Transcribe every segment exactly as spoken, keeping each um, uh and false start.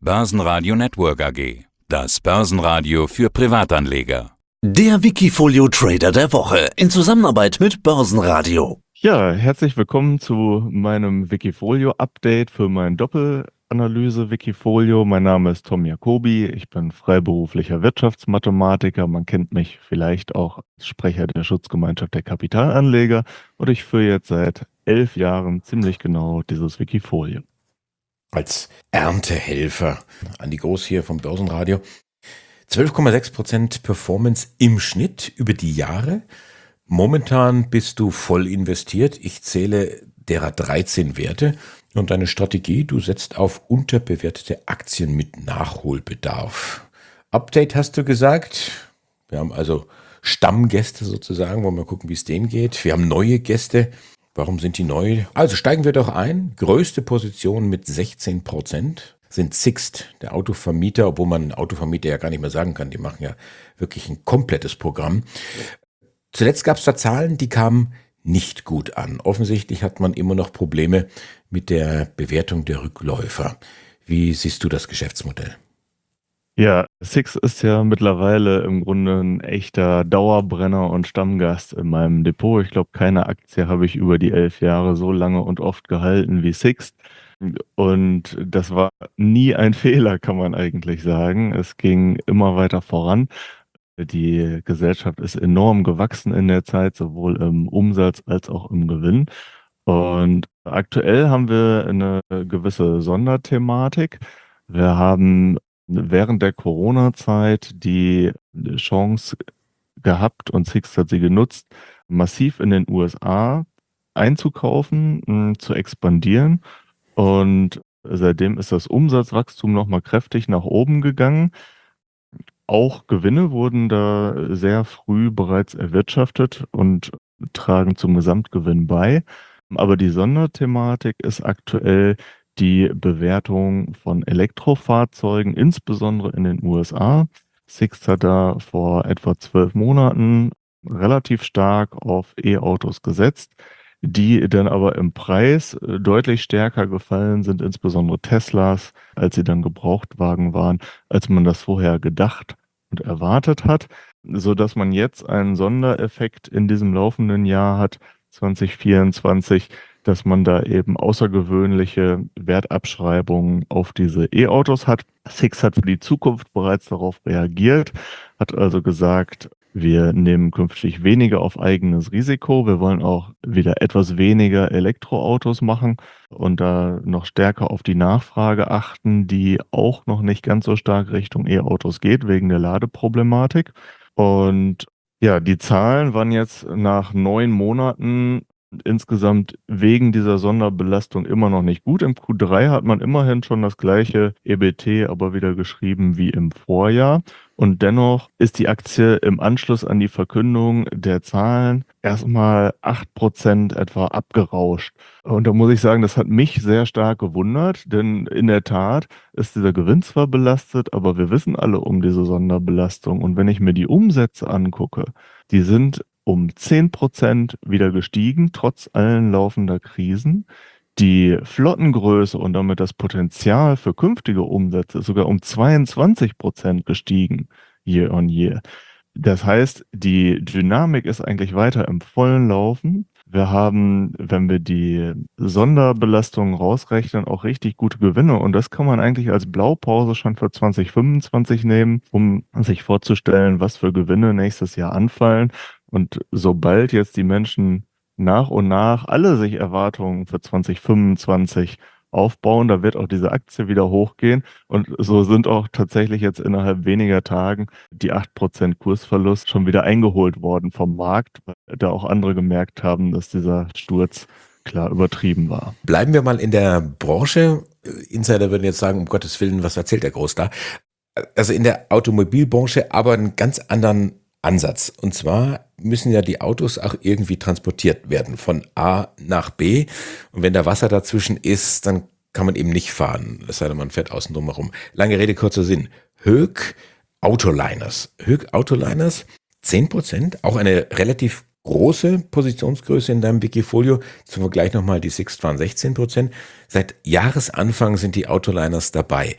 Börsenradio Network A G. Das Börsenradio für Privatanleger. Der Wikifolio Trader der Woche in Zusammenarbeit mit Börsenradio. Ja, herzlich willkommen zu meinem Wikifolio-Update für mein Doppelanalyse-Wikifolio. Mein Name ist Tom Jacobi, ich bin freiberuflicher Wirtschaftsmathematiker. Man kennt mich vielleicht auch als Sprecher der Schutzgemeinschaft der Kapitalanleger und ich führe jetzt seit elf Jahren ziemlich genau dieses Wikifolio. Als Erntehelfer. Andi Groß hier vom Börsenradio. zwölf Komma sechs Prozent Performance im Schnitt über die Jahre. Momentan bist du voll investiert. Ich zähle derer dreizehn Werte. Und deine Strategie, du setzt auf unterbewertete Aktien mit Nachholbedarf. Update hast du gesagt. Wir haben also Stammgäste sozusagen, wollen wir gucken, wie es denen geht. Wir haben neue Gäste. Warum sind die neu? Also steigen wir doch ein. Größte Position mit sechzehn Prozent sind Sixt, der Autovermieter, obwohl man Autovermieter ja gar nicht mehr sagen kann. Die machen ja wirklich ein komplettes Programm. Zuletzt gab es da Zahlen, die kamen nicht gut an. Offensichtlich hat man immer noch Probleme mit der Bewertung der Rückläufer. Wie siehst du das Geschäftsmodell? Ja, Sixt ist ja mittlerweile im Grunde ein echter Dauerbrenner und Stammgast in meinem Depot. Ich glaube, keine Aktie habe ich über die elf Jahre so lange und oft gehalten wie Sixt. Und das war nie ein Fehler, kann man eigentlich sagen. Es ging immer weiter voran. Die Gesellschaft ist enorm gewachsen in der Zeit, sowohl im Umsatz als auch im Gewinn. Und aktuell haben wir eine gewisse Sonderthematik. Wir haben während der Corona-Zeit die Chance gehabt und Sixt hat sie genutzt, massiv in den U S A einzukaufen, zu expandieren. Und seitdem ist das Umsatzwachstum nochmal kräftig nach oben gegangen. Auch Gewinne wurden da sehr früh bereits erwirtschaftet und tragen zum Gesamtgewinn bei. Aber die Sonderthematik ist aktuell die Bewertung von Elektrofahrzeugen, insbesondere in den U S A. Sixt hat da vor etwa zwölf Monaten relativ stark auf E-Autos gesetzt, die dann aber im Preis deutlich stärker gefallen sind, insbesondere Teslas, als sie dann Gebrauchtwagen waren, als man das vorher gedacht und erwartet hat, sodass man jetzt einen Sondereffekt in diesem laufenden Jahr hat, zwanzig vierundzwanzig, dass man da eben außergewöhnliche Wertabschreibungen auf diese E-Autos hat. Sixt hat für die Zukunft bereits darauf reagiert, hat also gesagt, wir nehmen künftig weniger auf eigenes Risiko. Wir wollen auch wieder etwas weniger Elektroautos machen und da noch stärker auf die Nachfrage achten, die auch noch nicht ganz so stark Richtung E-Autos geht, wegen der Ladeproblematik. Und ja, die Zahlen waren jetzt nach neun Monaten insgesamt wegen dieser Sonderbelastung immer noch nicht gut. Im Q drei hat man immerhin schon das gleiche E B T, aber wieder geschrieben wie im Vorjahr. Und dennoch ist die Aktie im Anschluss an die Verkündung der Zahlen erstmal acht Prozent etwa abgerauscht. Und da muss ich sagen, das hat mich sehr stark gewundert, denn in der Tat ist dieser Gewinn zwar belastet, aber wir wissen alle um diese Sonderbelastung. Und wenn ich mir die Umsätze angucke, die sind um zehn Prozent wieder gestiegen, trotz allen laufender Krisen. Die Flottengröße und damit das Potenzial für künftige Umsätze ist sogar um zweiundzwanzig Prozent gestiegen, year on year. Das heißt, die Dynamik ist eigentlich weiter im vollen Laufen. Wir haben, wenn wir die Sonderbelastungen rausrechnen, auch richtig gute Gewinne. Und das kann man eigentlich als Blaupause schon für zwanzig fünfundzwanzig nehmen, um sich vorzustellen, was für Gewinne nächstes Jahr anfallen. Und sobald jetzt die Menschen nach und nach alle sich Erwartungen für zwanzig fünfundzwanzig aufbauen, da wird auch diese Aktie wieder hochgehen. Und so sind auch tatsächlich jetzt innerhalb weniger Tagen die acht Prozent Kursverlust schon wieder eingeholt worden vom Markt, weil da auch andere gemerkt haben, dass dieser Sturz klar übertrieben war. Bleiben wir mal in der Branche. Insider würden jetzt sagen, um Gottes Willen, was erzählt der Groß da? Also in der Automobilbranche aber einen ganz anderen Ansatz. Und zwar müssen ja die Autos auch irgendwie transportiert werden von A nach B. Und wenn da Wasser dazwischen ist, dann kann man eben nicht fahren. Das heißt, man fährt außen drum herum. Lange Rede, kurzer Sinn. Höeg Autoliners. Höeg Autoliners, zehn Prozent, auch eine relativ große Positionsgröße in deinem Wikifolio. Zum Vergleich nochmal, die Sixt waren sechzehn Prozent. Seit Jahresanfang sind die Autoliners dabei.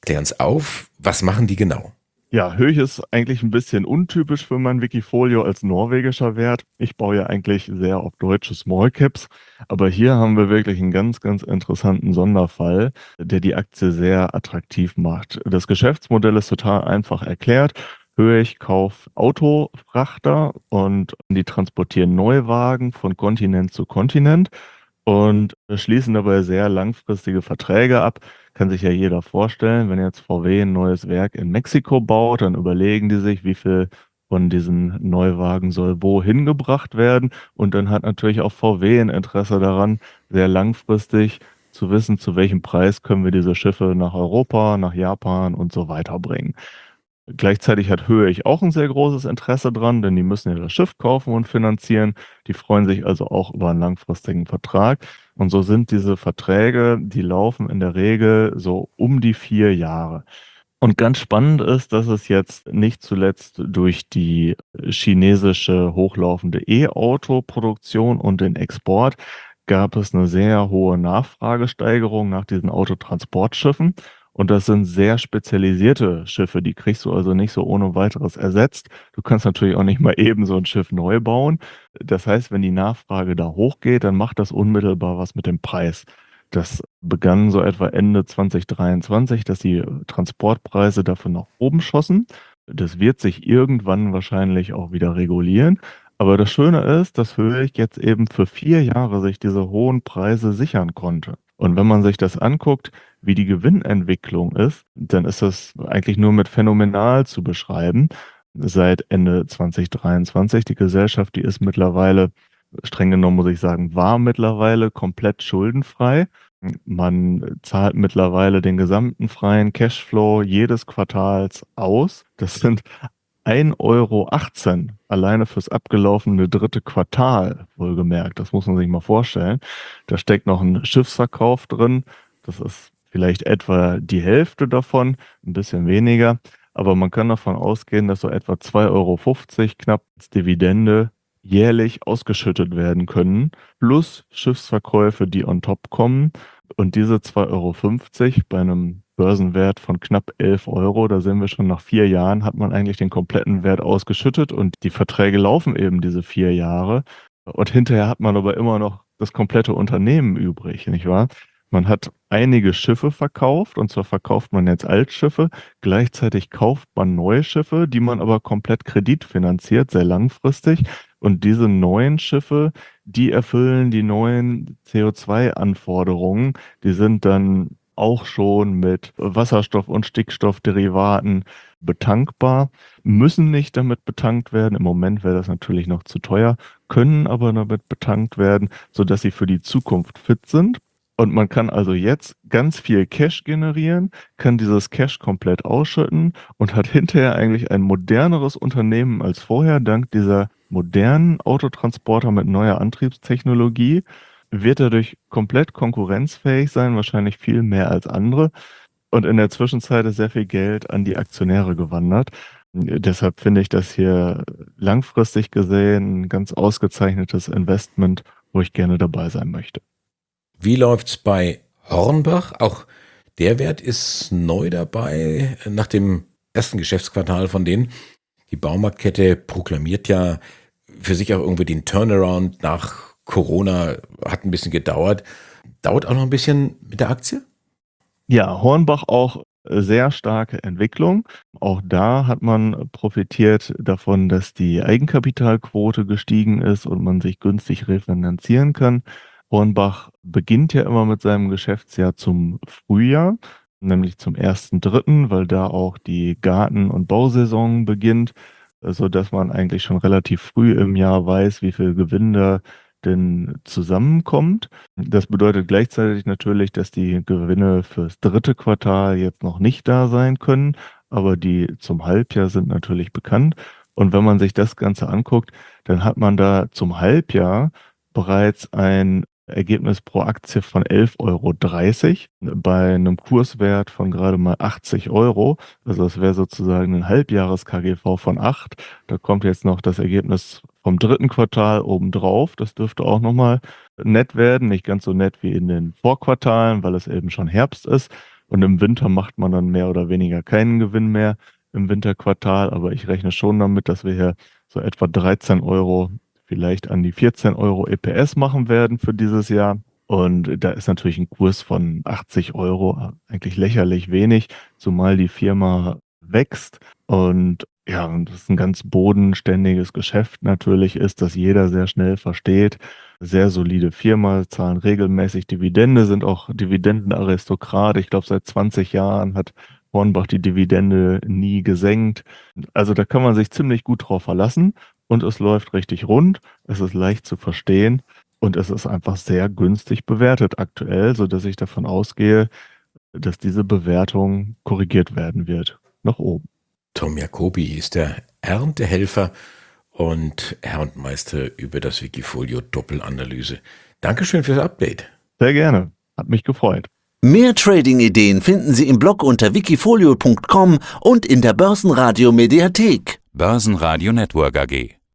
Klär uns auf, was machen die genau? Ja, Höchst ist eigentlich ein bisschen untypisch für mein Wikifolio als norwegischer Wert. Ich baue ja eigentlich sehr auf deutsche Small Caps, aber hier haben wir wirklich einen ganz, ganz interessanten Sonderfall, der die Aktie sehr attraktiv macht. Das Geschäftsmodell ist total einfach erklärt. Höchst kauft Autofrachter und die transportieren Neuwagen von Kontinent zu Kontinent und schließen dabei sehr langfristige Verträge ab. Kann sich ja jeder vorstellen, wenn jetzt V W ein neues Werk in Mexiko baut, dann überlegen die sich, wie viel von diesen Neuwagen soll wohin gebracht werden. Und dann hat natürlich auch V W ein Interesse daran, sehr langfristig zu wissen, zu welchem Preis können wir diese Schiffe nach Europa, nach Japan und so weiter bringen. Gleichzeitig hat Höegh auch ein sehr großes Interesse dran, denn die müssen ja das Schiff kaufen und finanzieren. Die freuen sich also auch über einen langfristigen Vertrag. Und so sind diese Verträge, die laufen in der Regel so um die vier Jahre. Und ganz spannend ist, dass es jetzt nicht zuletzt durch die chinesische hochlaufende E-Auto-Produktion und den Export gab es eine sehr hohe Nachfragesteigerung nach diesen Autotransportschiffen. Und das sind sehr spezialisierte Schiffe, die kriegst du also nicht so ohne weiteres ersetzt. Du kannst natürlich auch nicht mal eben so ein Schiff neu bauen. Das heißt, wenn die Nachfrage da hochgeht, dann macht das unmittelbar was mit dem Preis. Das begann so etwa Ende zwanzig dreiundzwanzig, dass die Transportpreise dafür nach oben schossen. Das wird sich irgendwann wahrscheinlich auch wieder regulieren. Aber das Schöne ist, dass Höegh jetzt eben für vier Jahre sich diese hohen Preise sichern konnte. Und wenn man sich das anguckt, wie die Gewinnentwicklung ist, dann ist das eigentlich nur mit phänomenal zu beschreiben. Seit Ende zwanzig dreiundzwanzig, die Gesellschaft, die ist mittlerweile, streng genommen muss ich sagen, war mittlerweile komplett schuldenfrei. Man zahlt mittlerweile den gesamten freien Cashflow jedes Quartals aus. Das sind ein Euro achtzehn alleine fürs abgelaufene dritte Quartal, wohlgemerkt. Das muss man sich mal vorstellen. Da steckt noch ein Schiffsverkauf drin. Das ist vielleicht etwa die Hälfte davon, ein bisschen weniger. Aber man kann davon ausgehen, dass so etwa zwei Euro fünfzig knapp als Dividende jährlich ausgeschüttet werden können, plus Schiffsverkäufe, die on top kommen. Und diese zwei Euro fünfzig bei einem Börsenwert von knapp elf Euro, da sind wir schon nach vier Jahren, hat man eigentlich den kompletten Wert ausgeschüttet und die Verträge laufen eben diese vier Jahre. Und hinterher hat man aber immer noch das komplette Unternehmen übrig, nicht wahr? Man hat einige Schiffe verkauft, und zwar verkauft man jetzt Altschiffe, gleichzeitig kauft man neue Schiffe, die man aber komplett kreditfinanziert, sehr langfristig. Und diese neuen Schiffe, die erfüllen die neuen C O zwei Anforderungen. Die sind dann auch schon mit Wasserstoff- und Stickstoffderivaten betankbar, müssen nicht damit betankt werden. Im Moment wäre das natürlich noch zu teuer, können aber damit betankt werden, sodass sie für die Zukunft fit sind. Und man kann also jetzt ganz viel Cash generieren, kann dieses Cash komplett ausschütten und hat hinterher eigentlich ein moderneres Unternehmen als vorher. Dank dieser modernen Autotransporter mit neuer Antriebstechnologie wird dadurch komplett konkurrenzfähig sein, wahrscheinlich viel mehr als andere. Und in der Zwischenzeit ist sehr viel Geld an die Aktionäre gewandert. Deshalb finde ich das hier langfristig gesehen ein ganz ausgezeichnetes Investment, wo ich gerne dabei sein möchte. Wie läuft's bei Hornbach? Auch der Wert ist neu dabei nach dem ersten Geschäftsquartal von denen. Die Baumarktkette proklamiert ja für sich auch irgendwie den Turnaround nach Corona, hat ein bisschen gedauert. Dauert auch noch ein bisschen mit der Aktie? Ja, Hornbach auch sehr starke Entwicklung. Auch da hat man profitiert davon, dass die Eigenkapitalquote gestiegen ist und man sich günstig refinanzieren kann. Hornbach beginnt ja immer mit seinem Geschäftsjahr zum Frühjahr, nämlich zum ersten dritten, weil da auch die Garten- und Bausaison beginnt, sodass man eigentlich schon relativ früh im Jahr weiß, wie viel Gewinn da denn zusammenkommt. Das bedeutet gleichzeitig natürlich, dass die Gewinne fürs dritte Quartal jetzt noch nicht da sein können, aber die zum Halbjahr sind natürlich bekannt. Und wenn man sich das Ganze anguckt, dann hat man da zum Halbjahr bereits ein Ergebnis pro Aktie von elf Euro dreißig bei einem Kurswert von gerade mal achtzig Euro. Also das wäre sozusagen ein Halbjahres-K G V von acht. Da kommt jetzt noch das Ergebnis vom dritten Quartal obendrauf. Das dürfte auch nochmal nett werden. Nicht ganz so nett wie in den Vorquartalen, weil es eben schon Herbst ist. Und im Winter macht man dann mehr oder weniger keinen Gewinn mehr im Winterquartal. Aber ich rechne schon damit, dass wir hier so etwa dreizehn Euro, vielleicht an die vierzehn Euro E P S machen werden für dieses Jahr. Und da ist natürlich ein Kurs von achtzig Euro eigentlich lächerlich wenig, zumal die Firma wächst. Und ja, und das ein ganz bodenständiges Geschäft natürlich ist, das jeder sehr schnell versteht. Sehr solide Firma, zahlen regelmäßig Dividende, sind auch Dividendenaristokrat. Ich glaube, seit zwanzig Jahren hat Hornbach die Dividende nie gesenkt. Also da kann man sich ziemlich gut drauf verlassen und es läuft richtig rund. Es ist leicht zu verstehen und es ist einfach sehr günstig bewertet aktuell, sodass ich davon ausgehe, dass diese Bewertung korrigiert werden wird. Nach oben. Tom Jacobi ist der Erntehelfer und Herr und Meister über das Wikifolio Doppelanalyse. Dankeschön fürs Update. Sehr gerne. Hat mich gefreut. Mehr Trading-Ideen finden Sie im Blog unter wikifolio punkt com und in der Börsenradio Mediathek. Börsenradio Network A G.